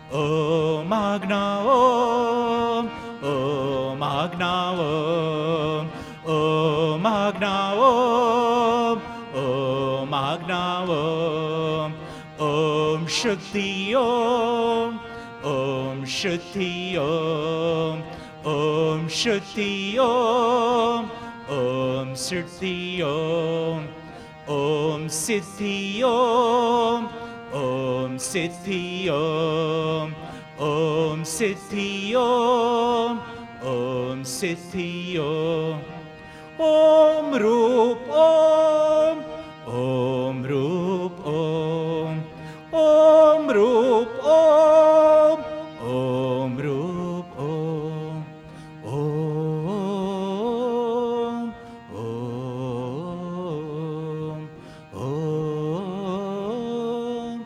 Om Agna Om, Om Agna Om, Om Agna Om, Om Agna Om, Om Shakti Om, Om Shakti Om, Om Shakti Om, Om Shakti Om, Om Siddhi Om, Om Siddhi Om, Om Siddhi Om, Om Siddhi Om, Om Rup Om, Om Rup Om, Om Rup Om, Om Rup Om, Om, Om, Om,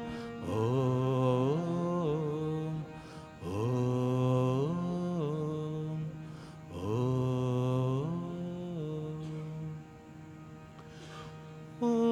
Om, Om, Om.